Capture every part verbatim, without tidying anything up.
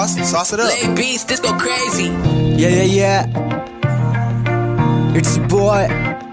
sauce. Sauce it up. Lay beats, this go crazy. Yeah, yeah, yeah. It's a boy.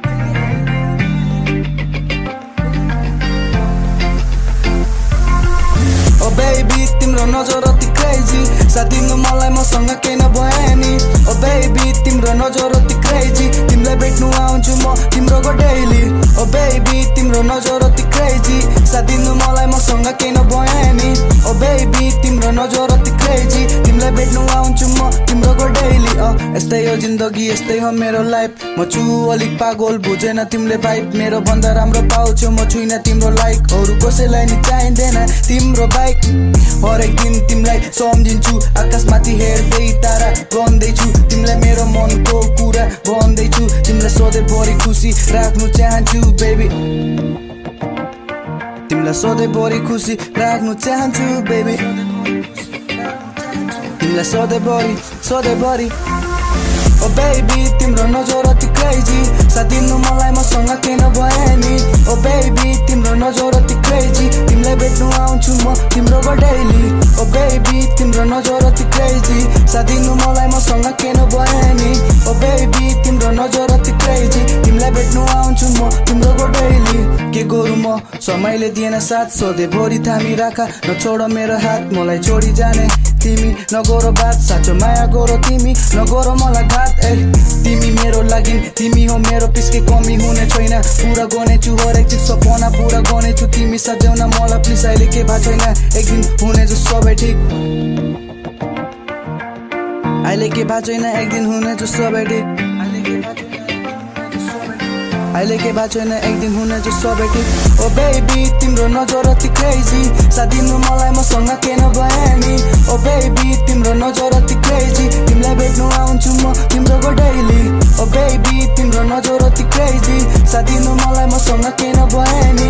Oh baby, तिम्रो नजर अति crazy. सादिनु मलाई मसँग केही नभए नि. Oh baby, तिम्रो नजर अति crazy. तिमीलाई भेट्नु आउँछु म तिम्रो daily. Oh baby, तिम्रो नजर अति crazy. सादिनु मलाई मसँग केही नभए नि. Oh baby, तिम्रो नजर अति crazy. तिमीलाई भेट्नु आउँछु म तिम्रो daily. अ यस्तै हो जिन्दगी, यस्तै हो मेरो लाइफ. म छु अलिक पागल, बुझेन तिमीले भाइब. मेरो भन्दा राम्रो पाउँछु म छुइनँ तिम्रो लाइक. अरु कसैलाई नि चाहिँदैन तिम्रो बाइक. हरेक दिन तिमीलाई सम्झिन्छु, आकाशमाथि हेर्दै तारा भन्दैछु. तिमीलाई मेरो मनको कुरा भन्दैछु. तिमीलाई सधैँभरि खुसी राख्नु चाहन्छु बेबी. तिमीलाई सधैँभरि खुसी राख्नु चाहन्छु बेबी. तिमीलाई सधैँभरि सधैँभरि. Oh baby, तिम्रो नजर अति crazy. सादिनु मलाई मसँग केही नभए नि. Oh baby, तिम्रो नजर अति crazy. तिमीलाई भेट्नु आउँछु म तिम्रो daily. Oh baby, तिम्रो नजर अति crazy. सादिनु मलाई मसँग केही नभए नि. Oh baby, तिम्रो नजर अति crazy. तिमीलाई भेट्नु आउँछु म तिम्रो daily. के गरौँ म समयले दिएन साथ. सधैँभरि थामी राख, नछोड मेरो हात. मलाई छोडी जाने तिमी नगर बात. साँचो माया गर तिमी, नगर मलाई घात. ए तिमी मेरो लागि, तिमी हो मेरो पिसके कमी हुने छैन. पुरा गर्नेछु हरेक चिज, सपना पुरा गर्नेछु. तिमी सजाउन मलाई प्लिज. अहिले के भएको छैन, एक दिन हुने जो सबै ठिक. अहिले के भएको छैन, एक दिन हुने जो सबै ठिक. अहिले के भएको छैन, एक दिन हुने जो सबै ठिक. Oh baby, तिम्रो नजर अति crazy. सादिनु मलाई मसँग केही नभए नि. Oh baby, तिम्रो नजर अति crazy. तिमीलाई भेट्नु आउँछु म तिम्रो daily. Oh baby, तिम्रो नजर अति crazy. सादिनु मलाई मसँग केही नभए नि.